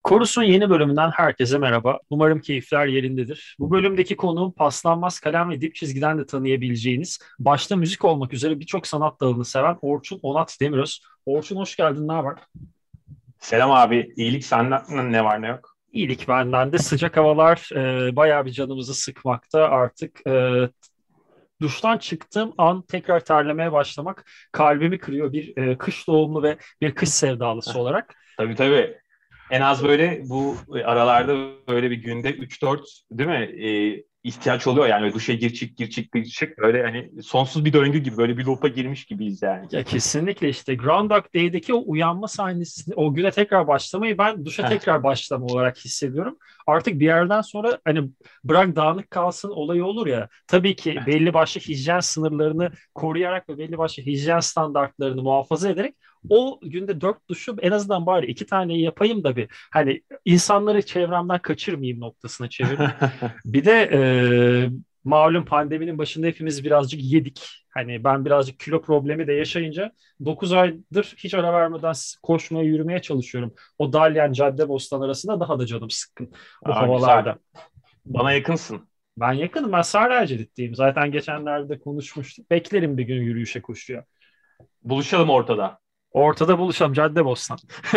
Korus'un yeni bölümünden herkese merhaba. Umarım keyifler yerindedir. Bu bölümdeki konuğum paslanmaz kalem ve dip çizgiden de tanıyabileceğiniz, başta müzik olmak üzere birçok sanat dalını seven Orçun Onat Demiröz. Orçun hoş geldin, ne haber? Selam abi. İyilik senden ne var ne yok? İyilik benden de sıcak havalar bayağı bir canımızı sıkmakta. Artık duştan çıktığım an tekrar terlemeye başlamak kalbimi kırıyor bir kış doğumlu ve bir kış sevdalısı olarak. Tabii tabii. En az böyle bu aralarda böyle bir günde 3-4 değil mi? İhtiyaç oluyor yani. Böyle duşa gir çık gir çık gir çık. Böyle hani sonsuz bir döngü gibi böyle bir loop'a girmiş gibiyiz yani. Ya kesinlikle işte Groundhog Day'deki o uyanma sahnesini, o güne tekrar başlamayı ben duşa Heh. tekrar başlama olarak hissediyorum. Artık bir yerden sonra hani bırak dağınık kalsın olayı olur ya. Tabii ki belli başlı hijyen sınırlarını koruyarak ve belli başlı hijyen standartlarını muhafaza ederek o günde 4 duşu en azından bari 2 taneyi yapayım da bir hani insanları çevremden kaçırmayayım noktasına çevirdim. Bir de malum pandeminin başında hepimiz birazcık yedik. Hani ben birazcık kilo problemi de yaşayınca 9 aydır hiç ara vermeden koşmaya, yürümeye çalışıyorum. O Dalyan Caddebostan arasında daha da canım sıkkın bu Aa, güzel. havalarda. Bana yakınsın. Ben yakınım, ben Sarıerci'deyim. Zaten geçenlerde de konuşmuştuk. Beklerim bir gün yürüyüşe, koşuya. Buluşalım ortada. Ortada buluşalım, Caddebostan.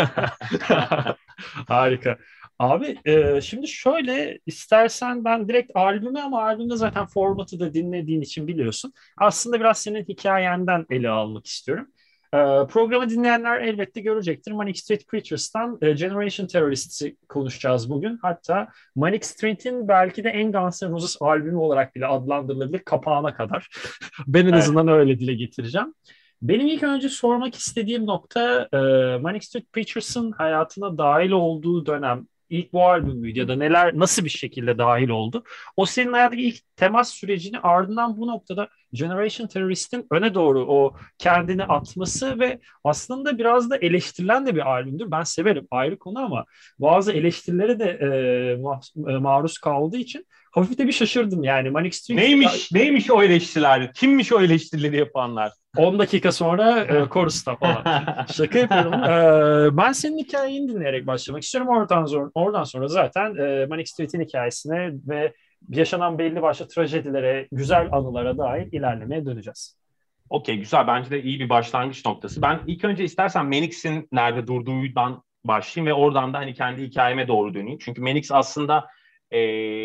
Harika. Abi şimdi şöyle istersen ben direkt albümü, ama albümde zaten formatı da dinlediğin için biliyorsun. Aslında biraz senin hikayenden ele almak istiyorum. E, Programı dinleyenler elbette görecektir. Manic Street Preachers'tan Generation Terrorist'i konuşacağız bugün. Hatta Manic Street'in belki de en Guns N' Roses albümü olarak bile adlandırılabilir kapağına kadar. Ben en Evet. azından öyle dile getireceğim. Benim ilk önce sormak istediğim nokta Manic Street Preachers'ın hayatına dahil olduğu dönem ilk bu albüm müydü ya da neler nasıl bir şekilde dahil oldu? O senin hayatındaki ilk temas sürecini, ardından bu noktada Generation Terrorist'in öne doğru o kendini atması ve aslında biraz da eleştirilen de bir albümdür. Ben severim, ayrı konu, ama bazı eleştirilere de maruz kaldığı için hafif de bir şaşırdım yani. Manic Street Neymiş o eleştiriler? Kimmiş o eleştirileri yapanlar? 10 dakika sonra Chorus'ta falan. Şaka yapıyorum. Ben senin hikayeni dinleyerek başlamak istiyorum. Oradan sonra zaten Manic Street'in hikayesine ve yaşanan belli başlı trajedilere, güzel anılara dair ilerlemeye döneceğiz. Okey, güzel. Bence de iyi bir başlangıç noktası. Ben ilk önce istersen Manix'in nerede durduğundan başlayayım ve oradan da hani kendi hikayeme doğru döneyim. Çünkü Manix aslında e,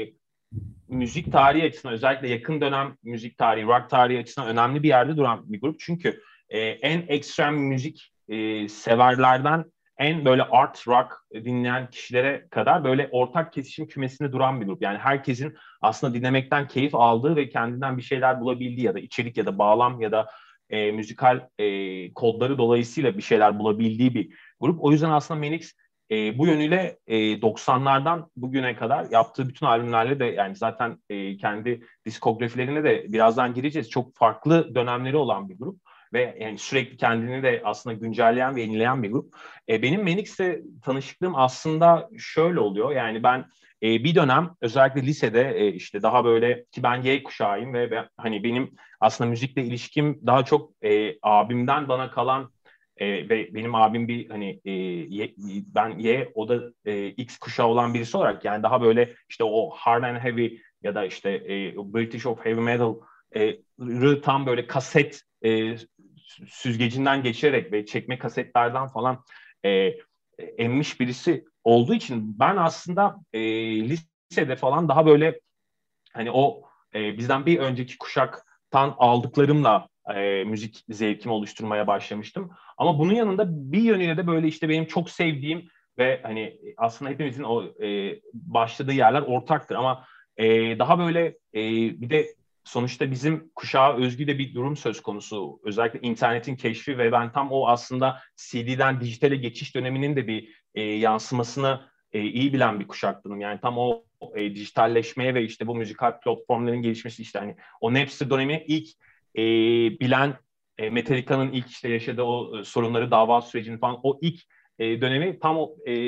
müzik tarihi açısından, özellikle yakın dönem müzik tarihi, rock tarihi açısından önemli bir yerde duran bir grup. Çünkü en ekstrem müzik severlerden en böyle art rock dinleyen kişilere kadar böyle ortak kesişim kümesinde duran bir grup. Yani herkesin aslında dinlemekten keyif aldığı ve kendinden bir şeyler bulabildiği ya da içerik ya da bağlam ya da müzikal kodları dolayısıyla bir şeyler bulabildiği bir grup. O yüzden aslında Manix bu yönüyle 90'lardan bugüne kadar yaptığı bütün albümlerle de yani zaten kendi diskografilerine de birazdan gireceğiz. Çok farklı dönemleri olan bir grup ve yani sürekli kendini de aslında güncelleyen ve yenileyen bir grup. Benim Manix'le tanışıklığım aslında şöyle oluyor. Yani ben bir dönem özellikle lisede işte daha böyle ki ben Y kuşağıyım ve hani benim aslında müzikle ilişkim daha çok abimden bana kalan ve benim abim bir hani ben Y o da X kuşağı olan birisi olarak yani daha böyle işte o hard and heavy ya da işte British of heavy metal tam böyle kaset süzgecinden geçirerek ve çekme kasetlerden falan e, emmiş birisi olduğu için ben aslında lisede falan daha böyle hani o bizden bir önceki kuşaktan aldıklarımla müzik zevkimi oluşturmaya başlamıştım. Ama bunun yanında bir yönüyle de böyle işte benim çok sevdiğim ve hani aslında hepimizin o başladığı yerler ortaktır ama daha böyle bir de sonuçta bizim kuşağa özgü de bir durum söz konusu. Özellikle internetin keşfi ve ben tam o aslında CD'den dijitale geçiş döneminin de bir yansımasını iyi bilen bir kuşaktım. Yani tam o dijitalleşmeye ve işte bu müzikal platformların gelişmesi işte hani o Napster dönemi ilk e, bilen Metallica'nın ilk işte yaşadığı o sorunları dava sürecini falan o ilk dönemi tam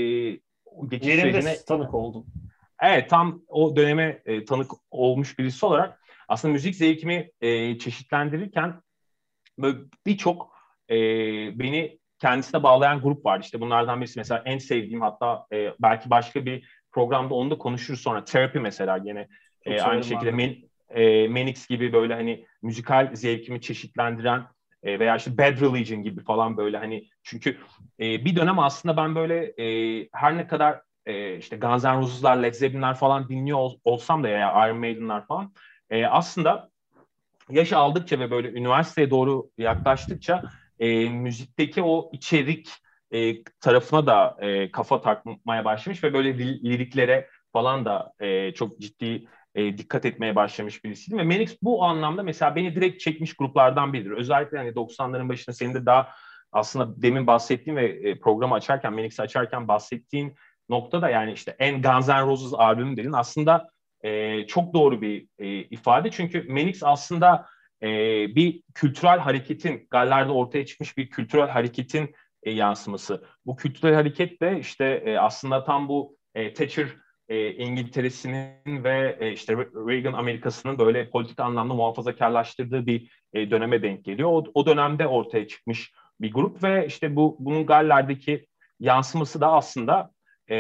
o geçiş Yerinde sürecine tanık oldum. evet tam o döneme tanık olmuş birisi olarak aslında müzik zevkimi çeşitlendirirken böyle birçok beni kendisine bağlayan grup var. İşte bunlardan birisi mesela en sevdiğim, hatta belki başka bir programda onu da konuşuruz sonra. Therapy mesela gene Çok aynı severim şekilde abi. Manix gibi böyle hani müzikal zevkimi çeşitlendiren veya işte Bad Religion gibi falan böyle hani, çünkü bir dönem aslında ben böyle her ne kadar işte Guns N' Roses'lar, Led Zeppelin'ler falan dinliyor olsam da ya Iron Maiden'lar falan aslında yaş aldıkça ve böyle üniversiteye doğru yaklaştıkça müzikteki o içerik tarafına da kafa takmaya başlamış ve böyle liriklere falan da çok ciddi dikkat etmeye başlamış birisiydim. Ve Manix bu anlamda mesela beni direkt çekmiş gruplardan biridir. Özellikle hani 90'ların başında senin de daha aslında demin bahsettiğin ve programı açarken, Manix'i açarken bahsettiğin noktada, yani işte en Guns N' Roses albümü dedin. Aslında çok doğru bir ifade. Çünkü Manix aslında bir kültürel hareketin, Galler'de ortaya çıkmış bir kültürel hareketin yansıması. Bu kültürel hareket de işte aslında tam bu Thatcher İngiltere'sinin ve işte Reagan Amerika'sının böyle politik anlamda muhafazakarlaştırdığı bir döneme denk geliyor. O dönemde ortaya çıkmış bir grup ve işte bunun Galler'deki yansıması da aslında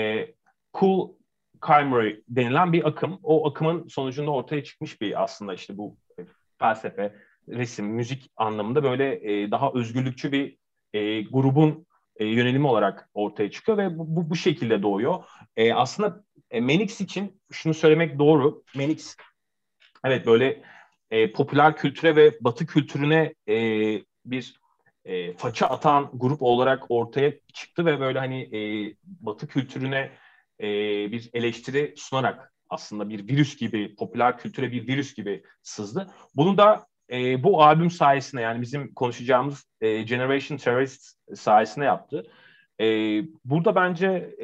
cool Calgary denilen bir akım. O akımın sonucunda ortaya çıkmış bir aslında işte bu felsefe, resim, müzik anlamında böyle daha özgürlükçü bir grubun yönelimi olarak ortaya çıkıyor ve bu şekilde doğuyor. Aslında Manix için şunu söylemek doğru. Manix evet böyle popüler kültüre ve Batı kültürüne bir faça atan grup olarak ortaya çıktı ve böyle hani Batı kültürüne bir eleştiri sunarak aslında bir virüs gibi, popüler kültüre bir virüs gibi sızdı. Bunu da bu albüm sayesinde, yani bizim konuşacağımız Generation Terrorist sayesinde yaptı. Burada bence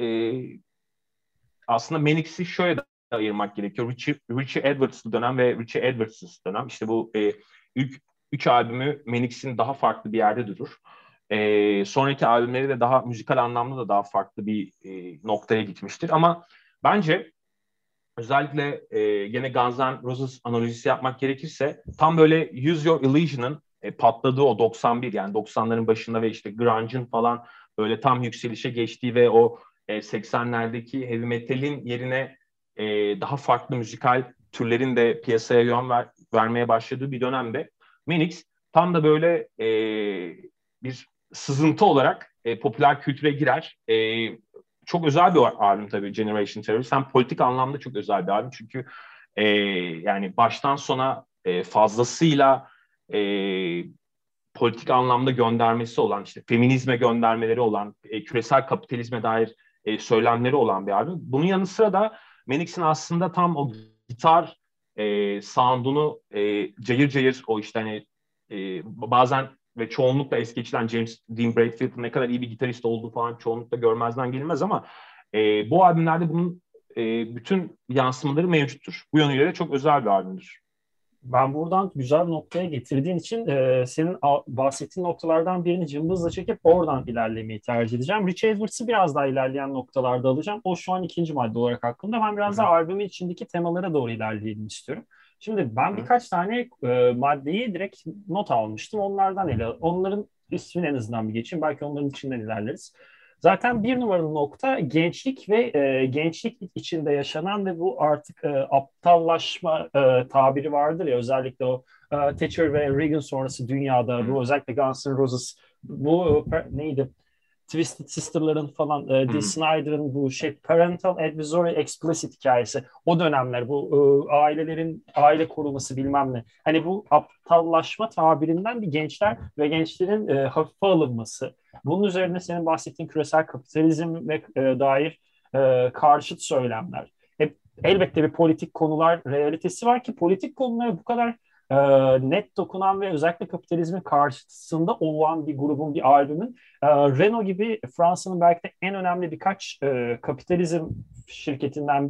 aslında Manix'i şöyle de ayırmak gerekiyor. Richie Edwards'lı dönem ve Richie Edwards'ız dönem. İşte bu ilk üç albümü Manix'in daha farklı bir yerde durur. Sonraki albümleri de daha müzikal anlamda da daha farklı bir noktaya gitmiştir. Ama bence özellikle gene Guns N' Roses analojisi yapmak gerekirse tam böyle Use Your Illusion'ın patladığı o 91, yani 90'ların başında ve işte grunge'ın falan böyle tam yükselişe geçtiği ve o 80'lerdeki heavy metal'in yerine daha farklı müzikal türlerin de piyasaya vermeye başladığı bir dönemde Manix tam da böyle bir sızıntı olarak popüler kültüre girer. Çok özel bir albüm tabii Generation Terrorist. Hem politik anlamda çok özel bir albüm. Çünkü yani baştan sona fazlasıyla e, politik anlamda göndermesi olan, işte feminizme göndermeleri olan, küresel kapitalizme dair söylemleri olan bir albüm. Bunun yanı sıra da Manix'in aslında tam o gitar sound'unu cayır cayır, o işte hani bazen ve çoğunlukla es geçilen James Dean Bradfield'ın ne kadar iyi bir gitarist olduğu falan çoğunlukla görmezden gelinmez ama bu albümlerde bunun bütün yansımaları mevcuttur. Bu yönüyle de çok özel bir albümdür. Ben buradan güzel bir noktaya getirdiğin için senin bahsettiğin noktalardan birini cımbızla çekip oradan ilerlemeyi tercih edeceğim. Rich Edwards'ı biraz daha ilerleyen noktalarda alacağım. O şu an ikinci madde olarak aklımda. Ben biraz daha Hı-hı. albümün içindeki temalara doğru ilerleyelim istiyorum. Şimdi ben Hı-hı. birkaç tane maddeyi direkt not almıştım. Onların ismini en azından bir geçeyim. Belki onların içinden ilerleriz. Zaten bir numaralı nokta gençlik ve gençlik içinde yaşanan ve bu artık aptallaşma tabiri vardır ya, özellikle o Thatcher ve Reagan sonrası dünyada, bu özellikle Guns N' Roses, bu neydi? Twisted Sister'ların falan, Dee Hı-hı. Snider'ın bu Parental Advisory Explicit hikayesi, o dönemler bu ailelerin aile koruması bilmem ne. Hani bu aptallaşma tabirinden bir gençler ve gençlerin hafife alınması. Bunun üzerine senin bahsettiğin küresel kapitalizm ve dair karşıt söylemler. Elbette bir politik konular realitesi var ki politik konulara bu kadar e, net dokunan ve özellikle kapitalizmin karşısında olan bir grubun, bir albümün, Renault gibi Fransa'nın belki de en önemli birkaç kapitalizm şirketinden,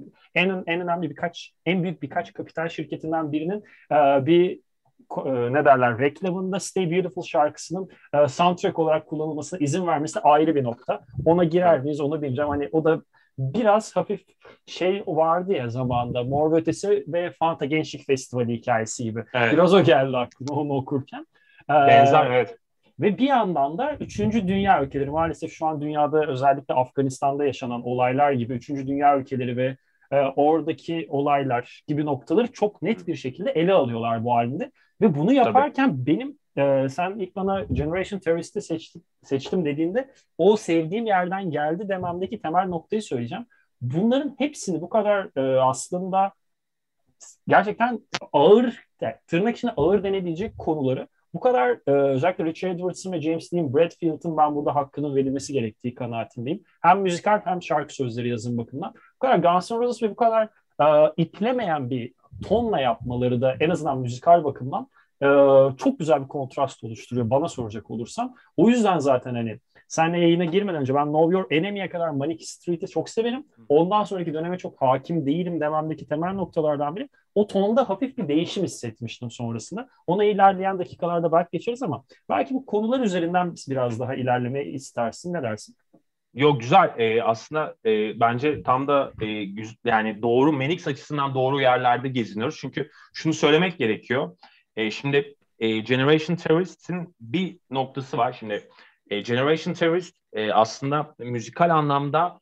en büyük birkaç kapital şirketinden birinin bir ne derler, reklamında Stay Beautiful şarkısının soundtrack olarak kullanılmasına izin vermesi ayrı bir nokta. Ona girer Evet. miyiz onu bileceğim. Hani o da biraz hafif şey vardı ya zamanında, Mor ve Ötesi ve Fanta Gençlik Festivali hikayesi gibi. Evet. Biraz o geldi aklıma onu okurken. Benzer, evet. Ve bir yandan da üçüncü dünya ülkeleri, maalesef şu an dünyada özellikle Afganistan'da yaşanan olaylar gibi üçüncü dünya ülkeleri ve oradaki olaylar gibi noktaları çok net bir şekilde ele alıyorlar bu albümde. Ve bunu Tabii. yaparken benim sen ilk bana Generation Terrorist'i seçtim dediğinde o sevdiğim yerden geldi dememdeki temel noktayı söyleyeceğim. Bunların hepsini bu kadar aslında gerçekten ağır, tırnak içinde ağır denebilecek konuları bu kadar özellikle Richard Edwards'ın ve James Dean Bradfield'ın ben burada hakkının verilmesi gerektiği kanaatindeyim. Hem müzikal hem şarkı sözleri yazım bakımından. Bu kadar Guns N' Roses ve bu kadar iplemeyen bir tonla yapmaları da en azından müzikal bakımdan e, çok güzel bir kontrast oluşturuyor bana soracak olursan. O yüzden zaten hani senle yayına girmeden önce ben Know Your Enemy'ye kadar Manic Street'i çok severim. Ondan sonraki döneme çok hakim değilim dememdeki temel noktalardan biri. O tonda hafif bir değişim hissetmiştim sonrasında. Ona ilerleyen dakikalarda belki geçeriz ama belki bu konular üzerinden biraz daha ilerlemeyi istersin. Ne dersin? Yok, güzel. Aslında bence tam da yani doğru, Menix açısından doğru yerlerde geziniyoruz. Çünkü şunu söylemek gerekiyor. Şimdi Generation Terrorist'in bir noktası var. Şimdi Generation Terrorist aslında müzikal anlamda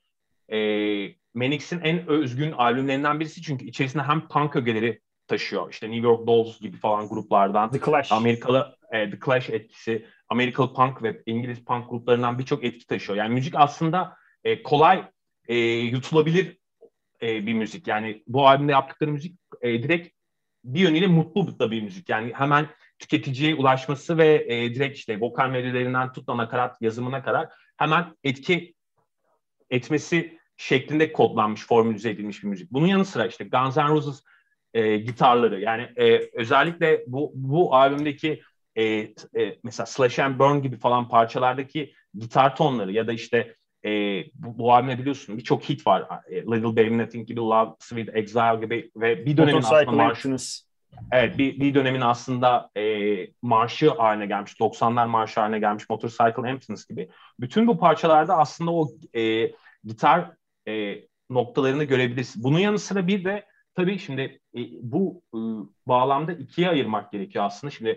Menix'in en özgün albümlerinden birisi. Çünkü içerisinde hem punk ögeleri taşıyor. İşte New York Dolls gibi falan gruplardan. The Clash. Amerikalı The Clash etkisi. Amerikalı punk ve İngiliz punk gruplarından birçok etki taşıyor. Yani müzik aslında kolay yutulabilir bir müzik. Yani bu albümde yaptıkları müzik direkt bir yönüyle mutlu da bir müzik. Yani hemen tüketiciye ulaşması ve direkt işte vokal melodilerinden tut da nakarat yazımına kadar hemen etki etmesi şeklinde kodlanmış, formülize edilmiş bir müzik. Bunun yanı sıra işte Guns N' Roses gitarları, yani özellikle bu albümdeki mesela Slash and Burn gibi falan parçalardaki gitar tonları ya da işte bu albümde biliyorsun birçok hit var. Little Baby Nothing gibi, Love, Sweet Exile gibi ve bir dönemin aslında Motorcycle Emptiness. evet, bir dönemin aslında marşı haline gelmiş, 90'lar marşı haline gelmiş Motorcycle Emptiness gibi. Bütün bu parçalarda aslında o gitar noktalarını görebilirsin. Bunun yanı sıra bir de tabii şimdi bu bağlamda ikiye ayırmak gerekiyor aslında. Şimdi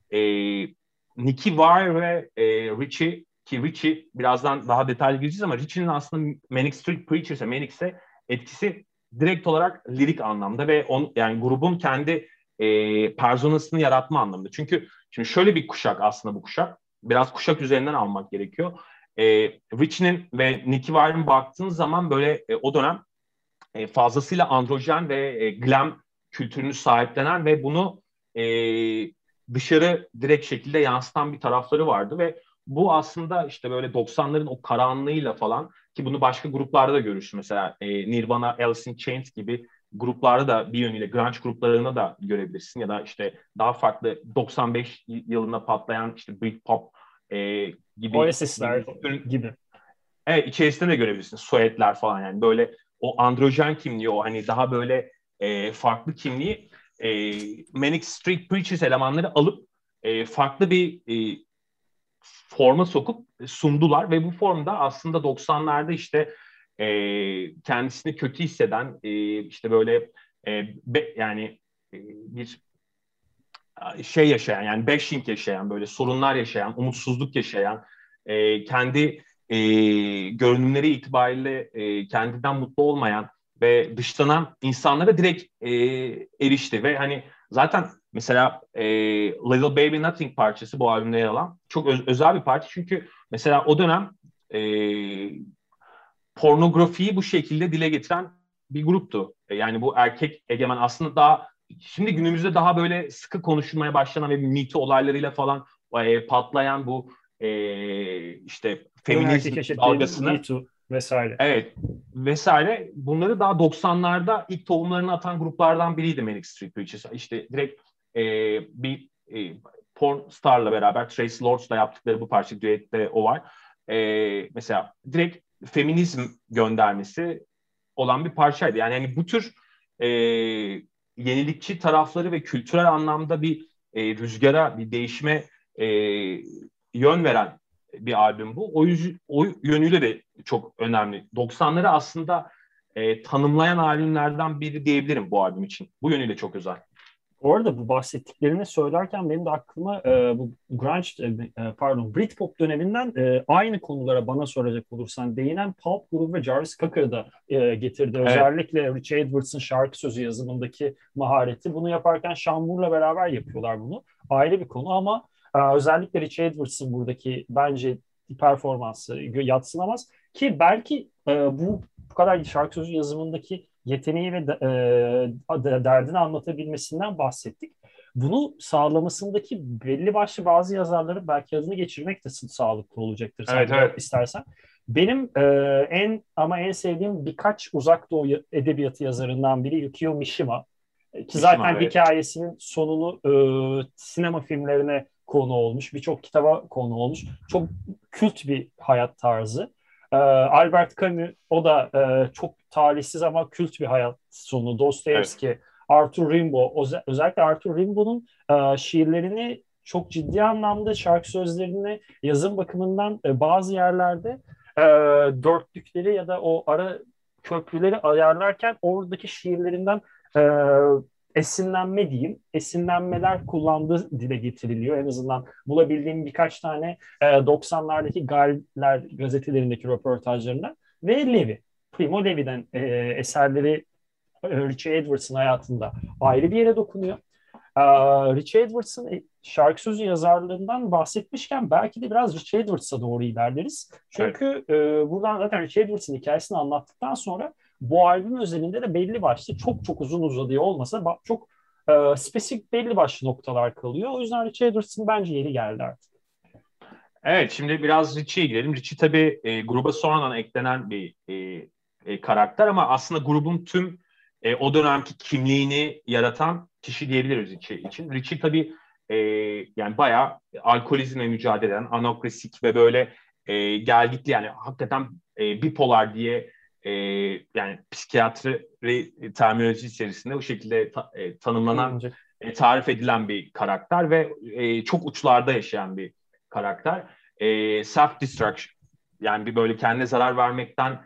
Nicky Wire ve Richie, ki Richie birazdan daha detaylı gireceğiz ama Richie'nin aslında Manic Street Preachers'e, Manix'e etkisi direkt olarak lirik anlamda ve yani grubun kendi personasını yaratma anlamında. Çünkü şimdi şöyle bir kuşak aslında bu kuşak. Biraz kuşak üzerinden almak gerekiyor. Richie'nin ve Nicky Wire'ın baktığın zaman böyle o dönem fazlasıyla androjen ve glam kültürünü sahiplenen ve bunu e, dışarı direkt şekilde yansıtan bir tarafları vardı ve bu aslında işte böyle 90'ların o karanlığıyla falan, ki bunu başka gruplarda da görürsün. Mesela Nirvana, Alice in Chains gibi gruplarda da bir yönüyle grunge gruplarında da görebilirsin ya da işte daha farklı 95 yılında patlayan işte Britpop gibi Oasis'ler gibi. evet, içerisinde de görebilirsin. Suetler falan, yani böyle o androjen kimliği, o hani daha böyle farklı kimliği Manic Street Preachers elemanları alıp farklı bir forma sokup sundular ve bu formda aslında 90'larda işte kendisini kötü hisseden işte böyle yani bir şey yaşayan, yani bashing yaşayan, böyle sorunlar yaşayan, umutsuzluk yaşayan, kendi görünümleri itibariyle kendinden mutlu olmayan ve dışlanan insanlara direkt erişti ve hani zaten mesela Little Baby Nothing parçası bu albümde yer alan çok özel bir parça, çünkü mesela o dönem e, pornografiyi bu şekilde dile getiren bir gruptu. Yani bu erkek egemen aslında daha şimdi günümüzde daha böyle sıkı konuşulmaya başlanan ve Me Too olaylarıyla falan patlayan bu işte Kadın feminizm erkek eşitliği, Me dalgasını, Too vesaire. evet, vesaire, bunları daha 90'larda ilk tohumlarını atan gruplardan biriydi Manic Street Preachers. İşte direkt e, bir porn starla beraber Tracy Lords'la yaptıkları bu parça düette o var. Mesela direkt feminizm göndermesi olan bir parçaydı. Yani bu tür e, yenilikçi tarafları ve kültürel anlamda bir rüzgara, bir değişime e, yön veren bir albüm bu. O yönüyle de çok önemli. 90'ları aslında tanımlayan albümlerden biri diyebilirim bu albüm için. Bu yönüyle çok özel. Orada bu bahsettiklerini söylerken benim de aklıma bu grunge, Britpop döneminden aynı konulara bana soracak olursan değinen Pulp grubu ve Jarvis Cocker'ı da getirdi. Evet, Özellikle Richie Edwards'ın şarkı sözü yazımındaki mahareti. Bunu yaparken Sean Moore'la beraber yapıyorlar bunu. Ayrı bir konu ama özellikle Richie Edwards'ın buradaki bence performansı yadsınamaz. Ki belki bu kadar şarkı sözü yazımındaki yeteneği ve derdini anlatabilmesinden bahsettik. Bunu sağlamasındaki belli başlı bazı yazarların belki adını geçirmek de sağlıklı olacaktır. Sen evet, de evet. istersen. Benim en sevdiğim birkaç Uzak Doğu edebiyatı yazarından biri Yukio Mishima. Ki Mishima, zaten evet. hikayesinin sonunu sinema filmlerine konu olmuş, birçok kitaba konu olmuş. Çok kült bir hayat tarzı. Albert Camus, o da çok talihsiz ama kült bir hayat sonu. Evet. Dostoyevski, Arthur Rimbaud, özellikle Arthur Rimbaud'un şiirlerini çok ciddi anlamda şarkı sözlerini yazım bakımından bazı yerlerde e, dörtlükleri ya da o ara köprüleri ayarlarken oradaki şiirlerinden e, esinlenme diyeyim. Esinlenmeler kullandığı dile getiriliyor. En azından bulabildiğim birkaç tane 90'lardaki Galler gazetelerindeki röportajlarında ve Levi. Primo Levi'den eserleri Richie Edwards'ın hayatında ayrı bir yere dokunuyor. Richie Edwards'ın şarkı sözü yazarlığından bahsetmişken belki de biraz Richie Edwards'a doğru ilerleriz. Evet. Çünkü buradan zaten Richie Edwards'ın hikayesini anlattıktan sonra bu albüm özelinde de belli başlı çok çok uzun uzadığı olmasa çok spesifik belli başlı noktalar kalıyor. O yüzden Richie Edwards'ın bence yeri geldi artık. Evet, şimdi biraz Richie'ye girelim. Richie tabii gruba sonradan eklenen bir karakter ama aslında grubun tüm o dönemki kimliğini yaratan kişi diyebiliriz Richie için. Richie tabii yani bayağı alkolizmle mücadele eden, anokresik ve böyle gelgitli, yani hakikaten bipolar diye yani psikiyatri terminolojisi içerisinde bu şekilde tanımlanan, Kullanılacak. tarif edilen bir karakter ve çok uçlarda yaşayan bir karakter. Self-destruction, yani bir böyle kendine zarar vermekten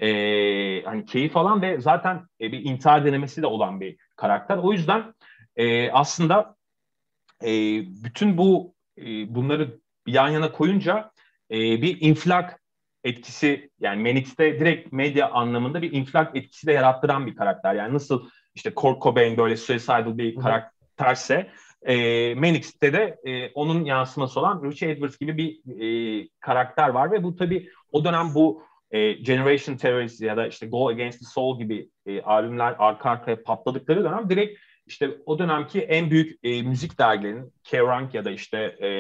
hani keyif alan ve zaten bir intihar denemesi de olan bir karakter. O yüzden aslında e, bütün bunları yan yana koyunca bir infilak etkisi, yani Manix'te direkt medya anlamında bir infilak etkisi de yarattıran bir karakter. Yani nasıl işte Kurt Cobain böyle suicidal bir Hı hı. karakterse Manix'te de onun yansıması olan Richie Edwards gibi bir karakter var ve bu tabii o dönem bu Generation Terrorist ya da işte Go Against the Soul gibi albümler arka arkaya patladıkları dönem direkt işte o dönemki en büyük müzik dergilerinin Kerrang ya da işte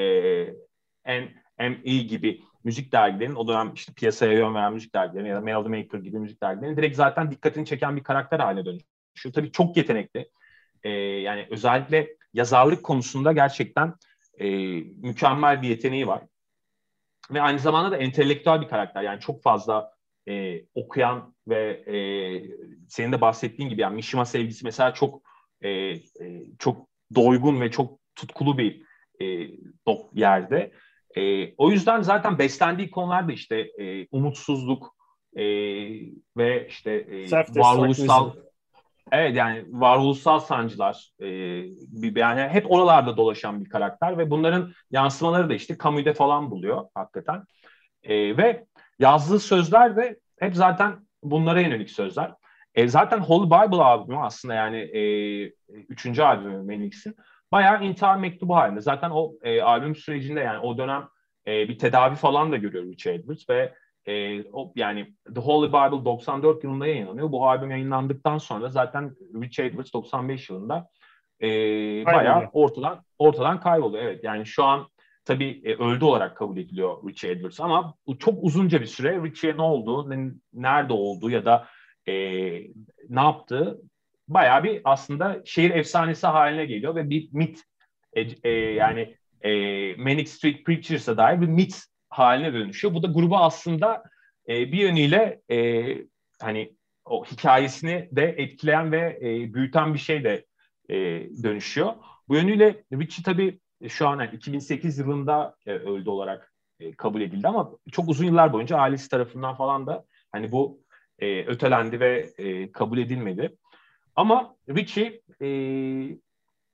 NME gibi müzik dergilerinin, o dönem işte piyasaya yön veren müzik dergilerinin ya da Melody Maker gibi müzik dergilerinin direkt zaten dikkatini çeken bir karakter haline dönüşüyor. Tabii çok yetenekli. Yani özellikle yazarlık konusunda gerçekten mükemmel bir yeteneği var. Ve aynı zamanda da entelektüel bir karakter. Yani çok fazla okuyan ve senin de bahsettiğin gibi yani Mishima sevgisi mesela çok doygun ve çok tutkulu bir e, yerde. O yüzden zaten beslendiği konular da işte umutsuzluk e, ve işte Self-destructivism. varoluşsal. Evet, yani varoluşsal sancılar, yani hep oralarda dolaşan bir karakter ve bunların yansımaları da işte Camus'de falan buluyor hakikaten. Ve yazdığı sözler de hep zaten bunlara yönelik sözler. Zaten Holy Bible albümü aslında, yani üçüncü albümü Manix'in bayağı intihar mektubu halinde. Zaten o albüm sürecinde, yani o dönem bir tedavi falan da görüyor Richard Edwards ve yani The Holy Bible 94 yılında yayınlanıyor. Bu albüm yayınlandıktan sonra zaten Richard Edwards 95 yılında e, bayağı Kayboluyor. ortadan kayboluyor. Evet, yani şu an tabii öldü olarak kabul ediliyor Richie Edwards ama bu çok uzunca bir süre Richie'ye ne oldu, nerede olduğu ya da e, ne yaptığı bayağı bir aslında şehir efsanesi haline geliyor ve bir mit, yani Manic Street Preachers'a dair bir mit haline dönüşüyor. Bu da grubu aslında bir yönüyle hani o hikayesini de etkileyen ve büyüten bir şey de e, dönüşüyor. Bu yönüyle Richie tabii şu an yani 2008 yılında öldü olarak kabul edildi ama çok uzun yıllar boyunca ailesi tarafından falan da hani bu ötelendi ve kabul edilmedi. Ama Richie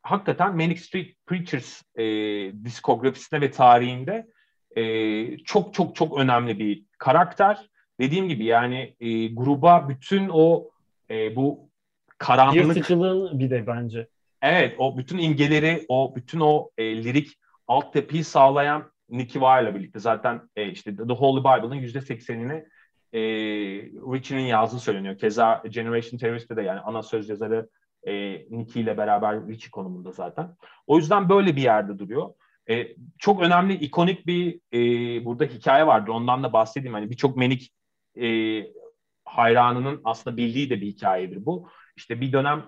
hakikaten Manic Street Preachers diskografisinde ve tarihinde çok çok çok önemli bir karakter. Dediğim gibi yani gruba bütün o bu karanlık, Yırtıcılığın bir de bence. evet, o bütün imgeleri, o bütün o lirik altyapıyı sağlayan Nicky Wire'la birlikte zaten işte The Holy Bible'ın %80'ini Richie'nin yazdığı söyleniyor. Keza Generation Terrorist'te de yani ana söz yazarı Nicky ile beraber Richie konumunda zaten. O yüzden böyle bir yerde duruyor. Çok önemli, ikonik bir burada hikaye vardır. Ondan da bahsedeyim. Hani birçok Manic hayranının aslında bildiği de bir hikayedir bu. İşte bir dönem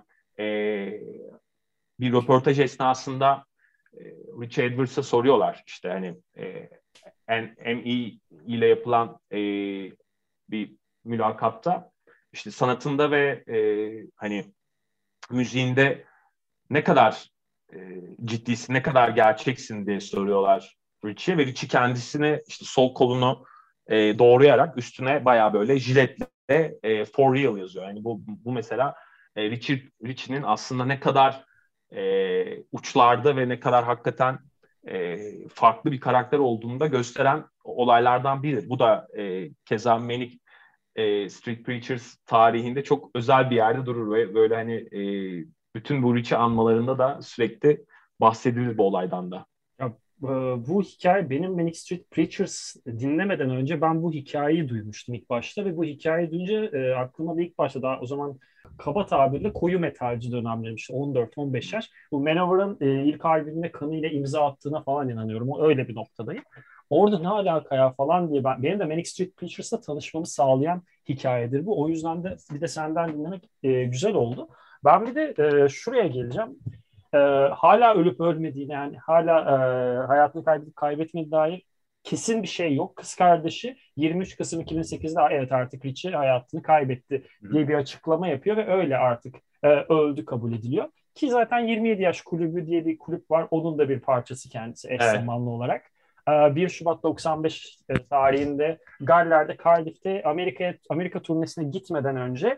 bir röportaj esnasında Richie Edwards'a soruyorlar işte hani NME ile yapılan bir mülakatta işte sanatında ve hani müziğinde ne kadar ciddisin, ne kadar gerçeksin diye soruyorlar Richie'ye ve Richie kendisini işte sol kolunu doğrayarak üstüne bayağı böyle jiletle for real yazıyor. Yani bu mesela Richie'nin aslında ne kadar uçlarda ve ne kadar hakikaten farklı bir karakter olduğunu da gösteren olaylardan biridir. Bu da keza Manic Street Preachers tarihinde çok özel bir yerde durur ve böyle hani bütün bu Richie anmalarında da sürekli bahsedilir bu olaydan da. Ya, bu hikaye benim Manic Street Preachers dinlemeden önce ben bu hikayeyi duymuştum ilk başta ve bu hikayeyi duyunca aklıma da ilk başta daha o zaman kaba tabirle koyu metalci dönemlerim işte 14-15 yaş. Bu Manowar'ın ilk albümüne kanıyla imza attığına falan inanıyorum. O öyle bir noktadayım. Orada ne alaka ya falan diye benim de Manic Street Preachers'la tanışmamı sağlayan hikayedir bu. O yüzden de bir de senden dinlemek güzel oldu. Ben bir de şuraya geleceğim. e, hala ölüp ölmediğine yani hala hayatını kaybedip kaybetmediğine dair kesin bir şey yok. Kız kardeşi 23 Kasım 2008'de evet artık Richie hayatını kaybetti diye bir açıklama yapıyor ve öyle artık öldü kabul ediliyor. Ki zaten 27 Yaş Kulübü diye bir kulüp var. Onun da bir parçası kendisi eş Evet. zamanlı olarak. 1 Şubat 95 tarihinde Galler'de Cardiff'te Amerika turnesine gitmeden önce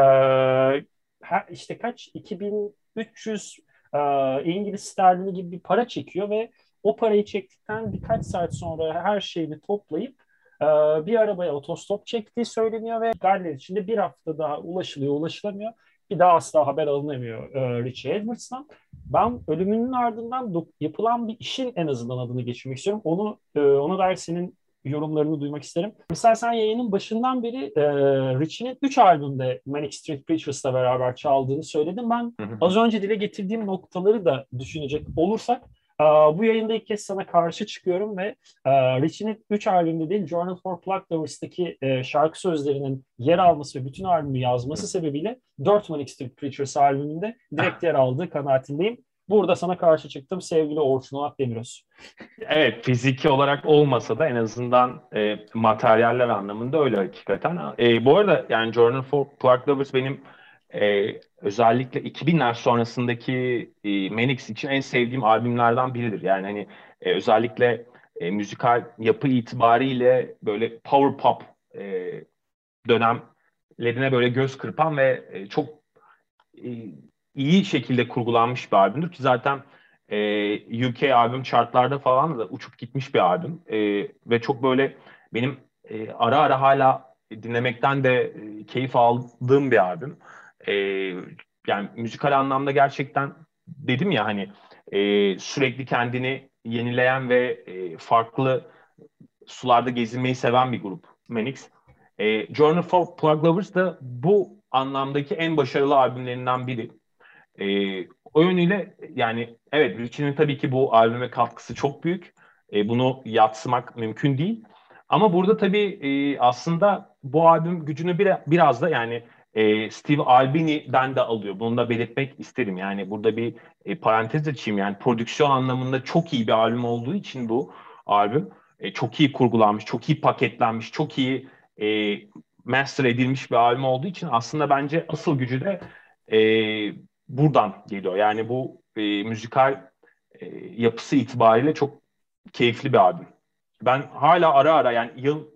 işte kaç 2300 İngiliz sterlini gibi bir para çekiyor ve o parayı çektikten birkaç saat sonra her şeyini toplayıp bir arabaya otostop çektiği söyleniyor ve Galler içinde bir hafta daha ulaşılamıyor. Bir daha asla haber alınamıyor Richie Edwards'tan. Ben ölümünün ardından yapılan bir işin en azından adını geçirmek istiyorum. Ona dair senin yorumlarını duymak isterim. Mesela sen yayının başından beri Richie'nin 3 albümde Manic Street Preachers'la beraber çaldığını söyledin. Ben az önce dile getirdiğim noktaları da düşünecek olursak bu yayında ilk kez sana karşı çıkıyorum ve Richie'nin 3 albümde değil Journal for Plug Lovers'taki şarkı sözlerinin yer alması ve bütün albümü yazması sebebiyle 4 Manic Street Preachers albümünde direkt yer aldığı kanaatindeyim. Burada sana karşı çıktım sevgili Orçun Onat Demiröz. Evet, fiziki olarak olmasa da en azından materyaller anlamında öyle hakikaten. Bu arada yani Journal for Plug Lovers benim özellikle 2000'ler sonrasındaki Manix için en sevdiğim albümlerden biridir. Yani hani özellikle müzikal yapı itibariyle böyle power pop dönemlerine böyle göz kırpan ve çok e, iyi şekilde kurgulanmış bir albümdür ki zaten UK albüm chartlarda falan da uçup gitmiş bir albüm. Ve çok böyle benim ara ara hala dinlemekten de keyif aldığım bir albüm. E, Yani müzikal anlamda gerçekten dedim ya hani sürekli kendini yenileyen ve farklı sularda gezinmeyi seven bir grup Manix. Journey for Plug Lovers da bu anlamdaki en başarılı albümlerinden biri. O yönüyle yani evet Richie'nin tabii ki bu albüme katkısı çok büyük. Bunu yadsımak mümkün değil. Ama burada tabii aslında bu albüm gücünü biraz da yani Steve Albini'den de alıyor. Bunu da belirtmek isterim. Yani burada bir parantez açayım. Yani prodüksiyon anlamında çok iyi bir albüm olduğu için bu albüm çok iyi kurgulanmış, çok iyi paketlenmiş, çok iyi master edilmiş bir albüm olduğu için aslında bence asıl gücü de buradan geliyor. Yani bu müzikal yapısı itibariyle çok keyifli bir albüm. Ben hala ara ara yani yıl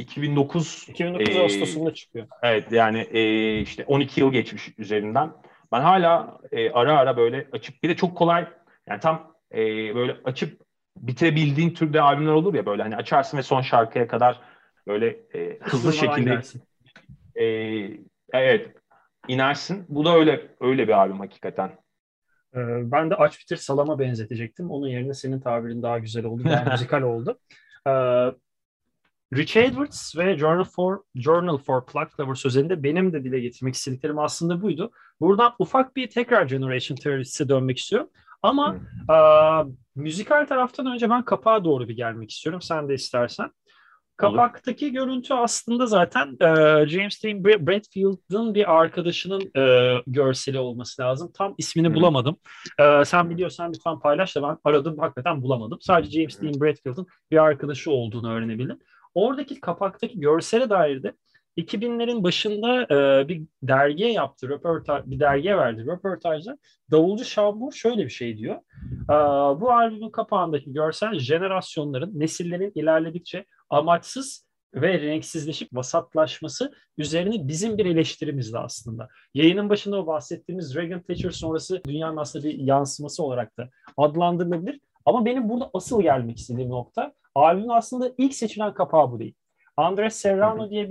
2009 2009 Ağustos'unda çıkıyor. evet yani işte 12 yıl geçmiş üzerinden. Ben hala ara ara böyle açıp, bir de çok kolay yani, tam böyle açıp bitirebildiğin türde albümler olur ya, böyle hani açarsın ve son şarkıya kadar böyle Hiç hızlı durmadan şekilde gidersin. e, evet inersin. Bu da öyle bir albüm hakikaten. Ben de aç bitir salama benzetecektim. Onun yerine senin tabirin daha güzel oldu, daha müzikal oldu. Ee, Rich Edwards ve Journal for Plucked Lovers özelinde benim de dile getirmek istediklerim aslında buydu. Buradan ufak bir tekrar Generation Theorist'e dönmek istiyorum. Ama Hı. e, müzikal taraftan önce ben kapağa doğru bir gelmek istiyorum. Sen de istersen. Olur. Kapaktaki görüntü aslında zaten James Dean Bradfield'ın bir arkadaşının görseli olması lazım. Tam ismini Hı hı. bulamadım. Sen biliyorsan lütfen paylaş da ben aradım hakikaten bulamadım. Sadece James Hı hı. Dean Bradfield'ın bir arkadaşı olduğunu öğrenebildim. Oradaki kapaktaki görsele dair de 2000'lerin başında bir dergiye yaptı, bir dergiye verdi röportajda. Davulcu Şambur şöyle bir şey diyor. Bu albümün kapağındaki görsel jenerasyonların, nesillerin ilerledikçe amaçsız ve renksizleşip vasatlaşması üzerine bizim bir eleştirimizdi aslında. Yayının başında o bahsettiğimiz Reagan Thatcher sonrası dünyanın aslında bir yansıması olarak da adlandırılabilir. Ama benim burada asıl gelmek istediğim nokta, albümün aslında ilk seçilen kapağı bu değil. Andres Hı hı. Serrano diye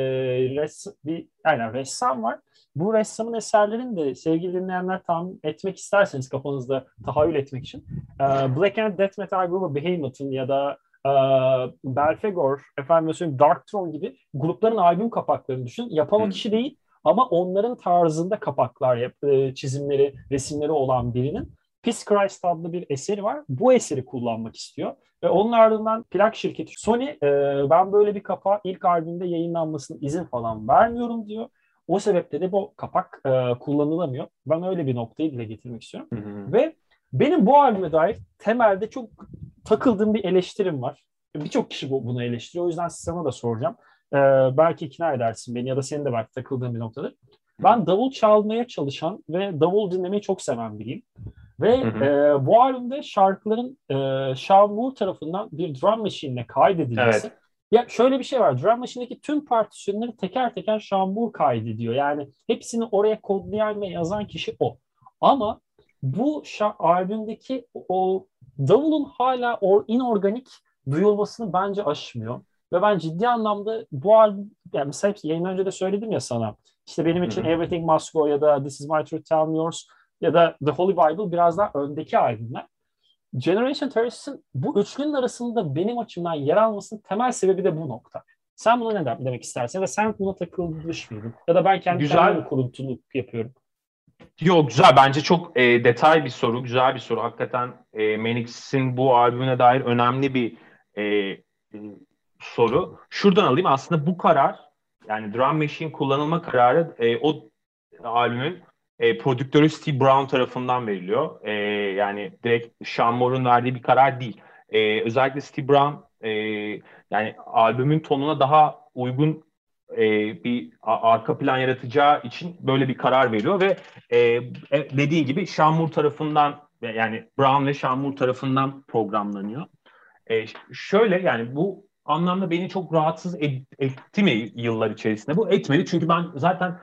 bir ressam var. Bu ressamın eserlerini de sevgili dinleyenler tahmin etmek isterseniz kafanızda tahayyül etmek için Black and Death Metal grubu Behemoth'ın ya da e, Belphegor, efendim söyleyeyim Darkthrone gibi grupların albüm kapaklarını düşün. Yapan o Hı. kişi değil ama onların tarzında kapaklar, çizimleri, resimleri olan birinin Peace Christ adlı bir eseri var. Bu eseri kullanmak istiyor. Ve onun ardından plak şirketi Sony ben böyle bir kapağı ilk albümde yayınlanmasına izin falan vermiyorum diyor. O sebeple de bu kapak kullanılamıyor. Ben öyle bir noktayı dile getirmek istiyorum. Hı hı. Ve benim bu albüme dair temelde çok takıldığım bir eleştirim var. Birçok kişi bunu eleştiriyor. O yüzden sana da soracağım. Ee, Belki ikna edersin beni ya da senin de belki takıldığın bir noktadır. Ben davul çalmaya çalışan ve davul dinlemeyi çok seven biriyim. Ve Hı hı. bu albümde şarkıların Sean Moore tarafından bir drum machine'le kaydedilmesi. Evet. Ya şöyle bir şey var. Drum machine'deki tüm partisyonları teker teker Sean Moore kaydediyor. Yani hepsini oraya kodlayan ve yazan kişi o. Ama bu albümdeki o davulun hala inorganik duyulmasını bence aşmıyor. Ve ben ciddi anlamda bu albüm, yani mesela yayın önce de söyledim ya sana, işte benim Hı için hı. Everything Must Go ya da This Is My Truth Tell Me Yours ya da The Holy Bible biraz daha öndeki albümler. Generation Terrorist'in bu üçlünün arasında benim açımdan yer almasının temel sebebi de bu nokta. Sen buna ne demek istersin? Ya da sen buna takılmış mıydın? Ya da ben kendi kendime mi Güzel. kuruntuluk yapıyorum? Yok, güzel. Bence çok detay bir soru. Güzel bir soru. Hakikaten Manix'in bu albümüne dair önemli bir e, e, soru. Şuradan alayım. Aslında bu karar, yani Drum Machine kullanılma kararı o albümün prodüktörü Steve Brown tarafından veriliyor. Yani direkt Sean Moore'un verdiği bir karar değil. Özellikle Steve Brown yani albümün tonuna daha uygun bir arka plan yaratacağı için böyle bir karar veriyor ve dediğin gibi Sean Moore tarafından, yani Brown ve Sean Moore tarafından programlanıyor. Şöyle, yani bu anlamda beni çok rahatsız etti mi yıllar içerisinde? Bu etmedi, çünkü ben zaten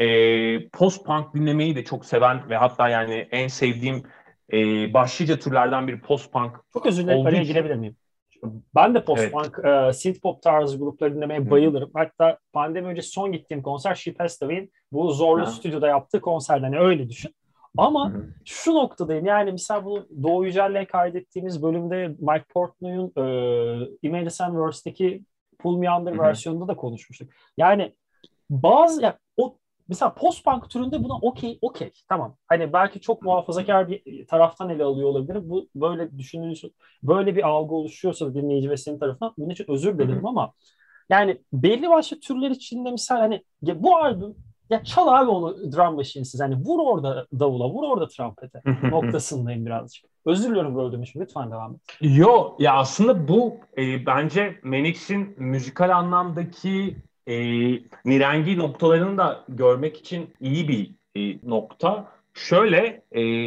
post-punk dinlemeyi de çok seven ve hatta yani en sevdiğim başlıca türlerden biri post-punk Çok özür dilerim, olduğu araya için. girebilir miyim? Ben de Evet. post-punk, synth pop tarzı grupları Hı dinlemeye hı. bayılırım. Hatta pandemi öncesi son gittiğim konser She Passed Away'in bu Zorlu Aha. Stüdyo'da yaptığı konserden, hani öyle düşün. Hı Ama hı. şu noktadayım, yani mesela bu Doğu Yücel'le kaydettiğimiz bölümde Mike Portnoy'un Imagine and Words'teki Pull Me Under Hı hı. versiyonunda da konuşmuştuk. Yani bazı ya, o mesela post-punk türünde buna okey tamam. Hani belki çok muhafazakar bir taraftan ele alıyor olabilir. Bu böyle düşünülüyorsa, böyle bir algı oluşuyorsa da dinleyici ve senin tarafından bunun için özür Hı hı. dilerim ama yani belli başlı türler içinde misal hani ya bu albüm, ya çal abi onu drum machine'siz, hani vur orada davula, vur orada trompete Hı hı. noktasındayım birazcık. Özür diliyorum böldüğüm için, lütfen devam et. Yo, ya aslında bu bence Manix'in müzikal anlamdaki e, nirengi noktalarını da görmek için iyi bir nokta. Şöyle,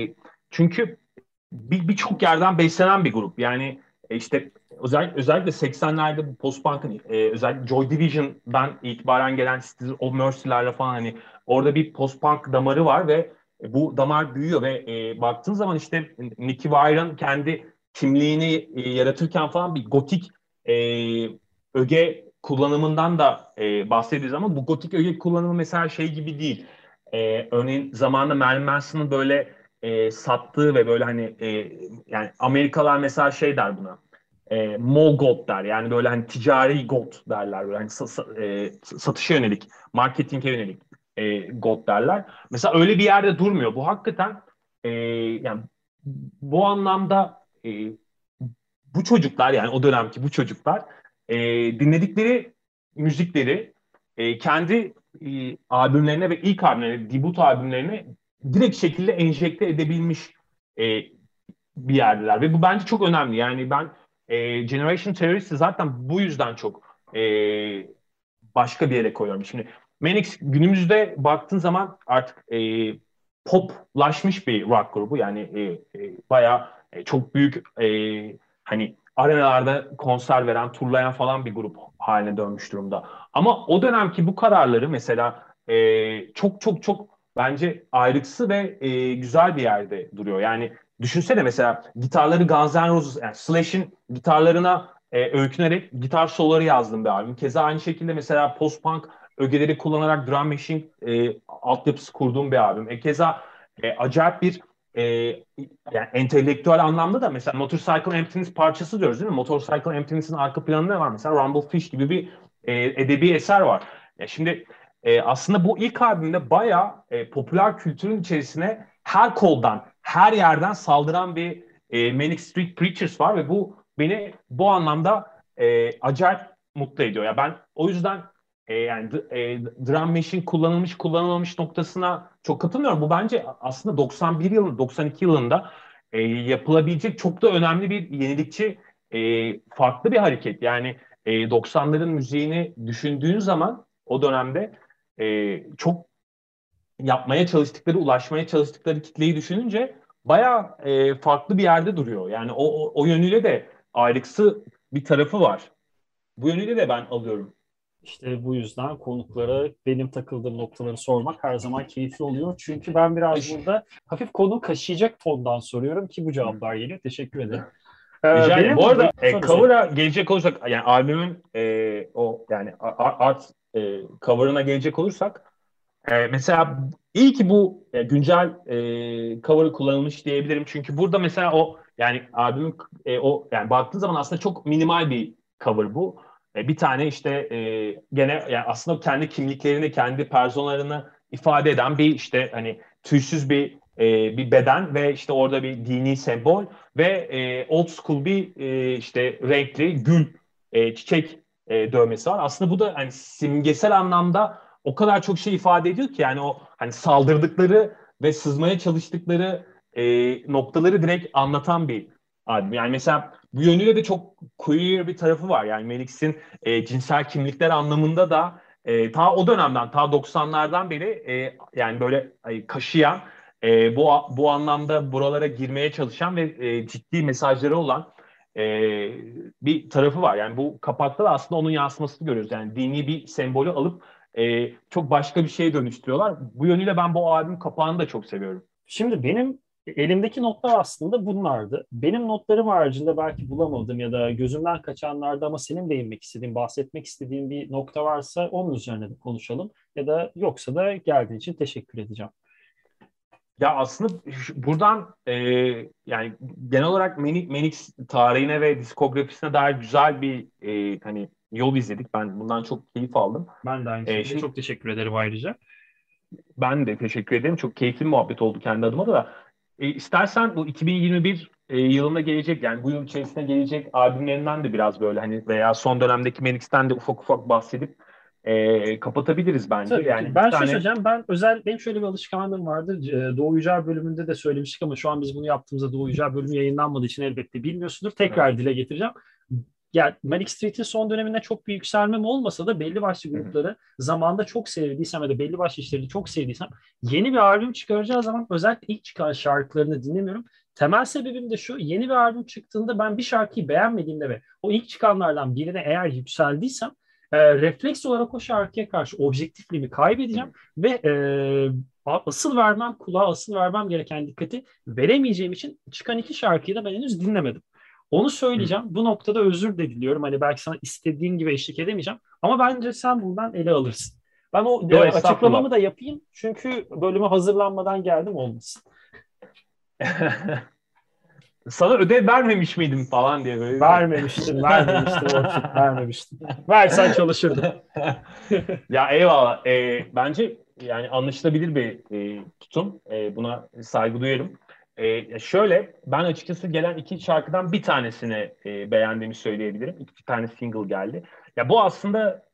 çünkü birçok yerden beslenen bir grup. Yani işte özellikle 80'lerde bu post-punk'ın özellikle Joy Division'dan itibaren gelen Cities of Mercy'lerle falan, hani orada bir post-punk damarı var ve bu damar büyüyor ve baktığın zaman işte Nicky Wire'ın kendi kimliğini yaratırken falan bir gotik e, öge kullanımından da bahsediyoruz ama bu gotik öge kullanımı mesela şey gibi değil. Örneğin zamanında Marilyn Manson'ın böyle sattığı ve böyle hani yani Amerikalılar mesela şey der buna. Mall gold der. Yani böyle hani ticari gold derler. Böyle hani satışa yönelik, marketinge yönelik gold derler. Mesela öyle bir yerde durmuyor. Bu hakikaten yani bu anlamda bu çocuklar yani o dönemki bu çocuklar e, dinledikleri müzikleri kendi albümlerine ve ilk albümlerine, debut albümlerine direkt şekilde enjekte edebilmiş e, bir yerdeler. Ve bu bence çok önemli. Yani ben Generation Terrorist'i zaten bu yüzden çok başka bir yere koyuyorum. Şimdi Manix günümüzde baktığın zaman artık poplaşmış bir rock grubu. Yani bayağı çok büyük hani arenalarda konser veren, turlayan falan bir grup haline dönmüş durumda. Ama o dönemki bu kararları mesela çok çok çok bence ayrıksı ve güzel bir yerde duruyor. Yani düşünsene mesela gitarları Guns N' Roses, yani Slash'in gitarlarına öykünerek gitar soloları yazdım bir albüm. Keza aynı şekilde mesela post-punk ögeleri kullanarak drum machine altyapısı kurduğum bir albüm. Keza acayip bir e, yani entelektüel anlamda da mesela Motorcycle Emptiness parçası diyoruz değil mi? Motorcycle Emptiness'in arka planında ne var? Mesela Rumble Fish gibi bir edebi eser var. Şimdi aslında bu ilk albümde bayağı popüler kültürün içerisine her koldan, her yerden saldıran bir Manic Street Preachers var ve bu beni bu anlamda acayip mutlu ediyor. Ya ben o yüzden yani drum machine kullanılmış kullanılmamış noktasına çok katılmıyorum. Bu bence aslında 91 yılında 92 yılında yapılabilecek çok da önemli bir yenilikçi farklı bir hareket. Yani 90'ların müziğini düşündüğün zaman o dönemde çok yapmaya çalıştıkları, ulaşmaya çalıştıkları kitleyi düşününce bayağı farklı bir yerde duruyor. Yani o yönüyle de ayrıksı bir tarafı var. Bu yönüyle de ben alıyorum. İşte bu yüzden konuklara benim takıldığım noktaları sormak her zaman keyifli oluyor. Çünkü ben biraz burada hafif konu kaşıyacak tondan soruyorum ki bu cevaplar geliyor. Teşekkür ederim. Rica ederim. Bu arada Söyle söyle. cover'a gelecek olursak yani albümün o yani art cover'ına gelecek olursak mesela iyi ki bu güncel cover'ı kullanılmış diyebilirim. Çünkü burada mesela o yani albümün o yani baktığın zaman aslında çok minimal bir cover bu. Bir tane işte gene yani aslında kendi kimliklerini, kendi personalarını ifade eden bir işte hani tüysüz bir beden ve işte orada bir dini sembol ve old school bir işte renkli gül çiçek dövmesi var. Aslında bu da hani simgesel anlamda o kadar çok şey ifade ediyor ki yani o hani saldırdıkları ve sızmaya çalıştıkları noktaları direkt anlatan bir albüm. Yani mesela bu yönüyle de çok queer bir tarafı var. Yani Melix'in cinsel kimlikler anlamında da ta o dönemden ta 90'lardan beri yani böyle kaşıyan bu anlamda buralara girmeye çalışan ve ciddi mesajları olan e, bir tarafı var. Yani bu kapakta da aslında onun yansımasını görüyoruz. Yani dini bir sembolü alıp çok başka bir şeye dönüştürüyorlar. Bu yönüyle ben bu albüm kapağını da çok seviyorum. Şimdi benim elimdeki notlar aslında bunlardı. Benim notlarım haricinde belki bulamadım ya da gözümden kaçanlarda ama senin değinmek istediğin, bahsetmek istediğin bir nokta varsa onun üzerine de konuşalım. Ya da yoksa da geldiğin için teşekkür edeceğim. Ya aslında buradan yani genel olarak Manix tarihine ve diskografisine dair güzel bir hani yol izledik. Ben bundan çok keyif aldım. Ben de aynı şekilde Şimdi çok teşekkür ederim ayrıca. ben de teşekkür ederim. Çok keyifli bir muhabbet oldu kendi adıma da. İstersen bu 2021 yılında gelecek yani bu yıl içerisinde gelecek albümlerinden de biraz böyle hani veya son dönemdeki Manix'ten de ufak ufak bahsedip kapatabiliriz bence. Tabii Yani ki. iki Ben şunu tane. söyleyeceğim. Benim şöyle bir alışkanlığım vardır. Doğu Yücel bölümünde de söylemiştik ama şu an biz bunu yaptığımızda Doğu Yücel bölümü yayınlanmadığı için elbette bilmiyorsundur. Tekrar dile getireceğim. Yani Manic Street'in son döneminde çok bir yükselmem olmasa da belli başlı grupları zamanda çok sevdiysem ya da belli başlı işlerini çok sevdiysem yeni bir albüm çıkaracağı zaman özellikle ilk çıkan şarkılarını dinlemiyorum. Temel sebebim de şu: yeni bir albüm çıktığında ben bir şarkıyı beğenmediğimde ve o ilk çıkanlardan birine eğer yükseldiysem refleks olarak o şarkıya karşı objektifliğimi kaybedeceğim ve kulağa asıl vermem gereken dikkati veremeyeceğim için çıkan iki şarkıyı da ben henüz dinlemedim. Onu Hı. söyleyeceğim. Bu noktada özür de diliyorum. Hani belki sana istediğin gibi eşlik edemeyeceğim. Ama bence sen buradan ele alırsın. Ben o Yo, açıklamamı estağfurullah. da yapayım. Çünkü bölüme hazırlanmadan geldim olmasın. Sana ödev vermemiş miydim falan diye böyle bir. Vermemiştin Orçun, vermemiştin. Versen çalışırdım. Ya eyvallah. Bence yani anlaşılabilir bir tutum. Buna saygı duyarım. Şöyle, ben açıkçası gelen iki şarkıdan bir tanesini beğendiğimi söyleyebilirim. İki tane single geldi. Ya bu aslında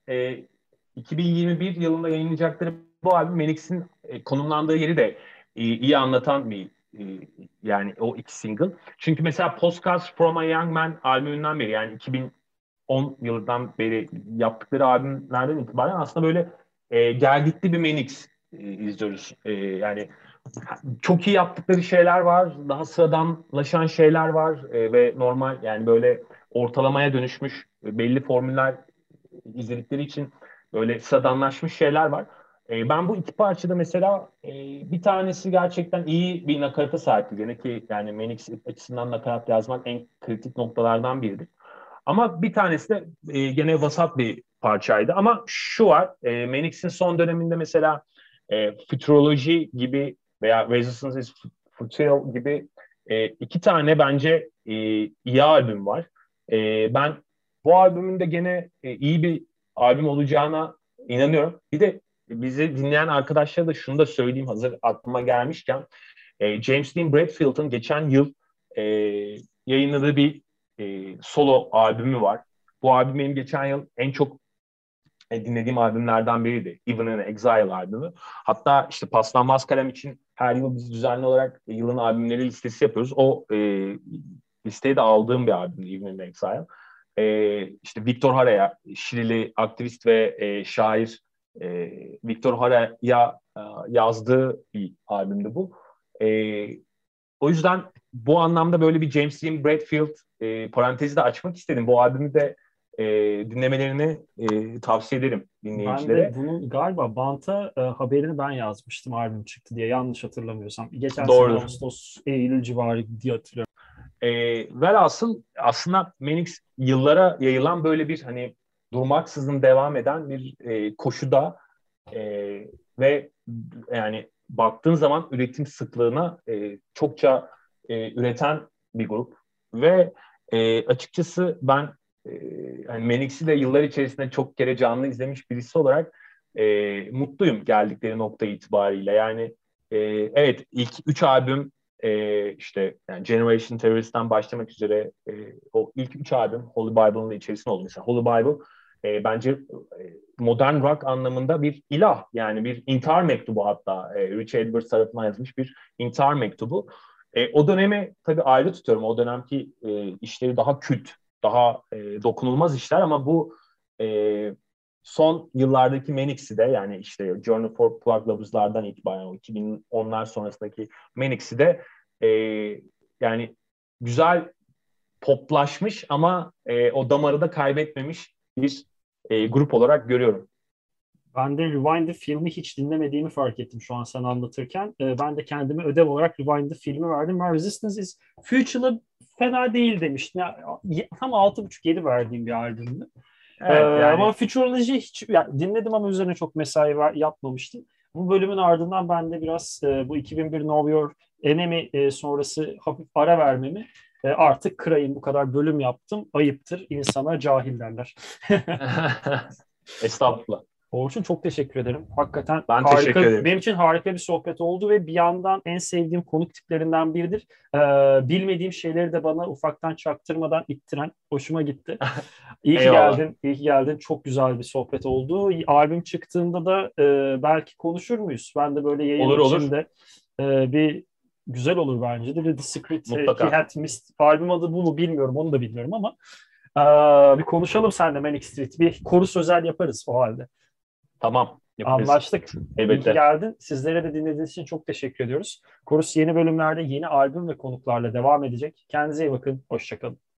2021 yılında yayınlayacakları bu albüm Manix'in konumlandığı yeri de iyi anlatan bir yani o iki single. Çünkü mesela Postcards from a Young Man albümünden beri, yani 2010 yılından beri yaptıkları albümlerden itibaren aslında böyle gelgitli bir Manix izliyoruz. Yani çok iyi yaptıkları şeyler var, daha sıradanlaşan şeyler var ve normal, yani böyle ortalamaya dönüşmüş belli formüller izledikleri için böyle sıradanlaşmış şeyler var. Ben bu iki parçada mesela bir tanesi gerçekten iyi bir nakarata sahipti. Gene ki yani Manix açısından nakarat yazmak en kritik noktalardan biridir. Ama bir tanesi de gene vasat bir parçaydı. Ama şu var, Manix'in son döneminde mesela Futurology gibi veya Resistance is Futile gibi iki tane bence iyi albüm var. Ben bu albümün de gene iyi bir albüm olacağına inanıyorum. Bir de bizi dinleyen arkadaşlara da şunu da söyleyeyim, hazır aklıma gelmişken. James Dean Bradfield'ın geçen yıl e, yayınladığı bir solo albümü var. Bu albüm benim geçen yıl en çok dinlediğim albümlerden biriydi. Even in Exile albümü. Hatta işte Paslanmaz Kalem için her yıl biz düzenli olarak yılın albümleri listesi yapıyoruz. O listeyi de aldığım bir albümdü Even in Exile. İşte Victor Hara'ya, Şilili aktivist ve şair Victor Hara'ya yazdığı bir albümdü bu. E, O yüzden bu anlamda böyle bir James Dean Bradfield parantezi de açmak istedim. Bu albümü de e, dinlemelerini tavsiye ederim Ben de dinleyicilere. bunun galiba Bant'a haberini ben yazmıştım albüm çıktı diye, yanlış hatırlamıyorsam. Geçen sene Doğrudur. Ağustos, Eylül civarı diye hatırlıyorum. Velhasıl aslında Manix yıllara yayılan böyle bir hani durmaksızın devam eden bir koşuda e, ve yani baktığın zaman üretim sıklığına çokça üreten bir grup ve açıkçası ben e, yani Manix'i de yıllar içerisinde çok kere canlı izlemiş birisi olarak mutluyum geldikleri nokta itibariyle. Yani evet, ilk üç albüm işte yani Generation Terrorist'ten başlamak üzere o ilk üç albüm Holy Bible'ın da içerisinde oldu. Mesela Holy Bible bence modern rock anlamında bir ilah, yani bir intihar mektubu, hatta Rich Edwards tarafından yazılmış bir intihar mektubu. O dönemi tabii ayrı tutuyorum. O dönemki işleri daha kült, daha dokunulmaz işler, ama bu e, son yıllardaki Manix'i de, yani işte Journey for Plug Lovers'lardan itibaren o 2010'lar sonrasındaki Manix'i de e, yani güzel poplaşmış ama o damarı da kaybetmemiş bir grup olarak görüyorum. Ben de Rewind'ı filmi hiç dinlemediğimi fark ettim şu an sen anlatırken. Ben de kendime ödev olarak Rewind'ı filmi verdim. Ben Resistance is Future'la fena değil demiştim. Tam 6,5-7 verdiğim bir albümdü. Evet Ama yani Futurology hiç dinledim ama üzerine çok mesai yapmamıştım. Bu bölümün ardından ben de biraz bu 2001 Know Your Enemy sonrası hafif ara vermemi artık kırayım. Bu kadar bölüm yaptım. Ayıptır. İnsana cahil derler. estağfurullah. Orçun, çok teşekkür ederim. Hakikaten Ben teşekkür harika, ederim. benim için harika bir sohbet oldu ve bir yandan en sevdiğim konuk tiplerinden biridir. Bilmediğim şeyleri de bana ufaktan çaktırmadan ittiren, hoşuma gitti. İyi ki Eyvallah. geldin, iyi ki geldin. Çok güzel bir sohbet oldu. Albüm çıktığında da belki konuşur muyuz? Ben de böyle yayın Olur olur. içinde bir güzel olur bence de. The Secret He Mutlaka. Had Missed. Albüm adı bu mu bilmiyorum, onu da bilmiyorum ama bir konuşalım seninle Manic Street. Bir koru sözel yaparız o halde. Tamam. Yaparız. Anlaştık. İyi ki Elbette. geldin. Sizlere de dinlediğiniz için çok teşekkür ediyoruz. Korus yeni bölümlerde yeni albüm ve konuklarla devam edecek. Kendinize iyi bakın. Hoşçakalın.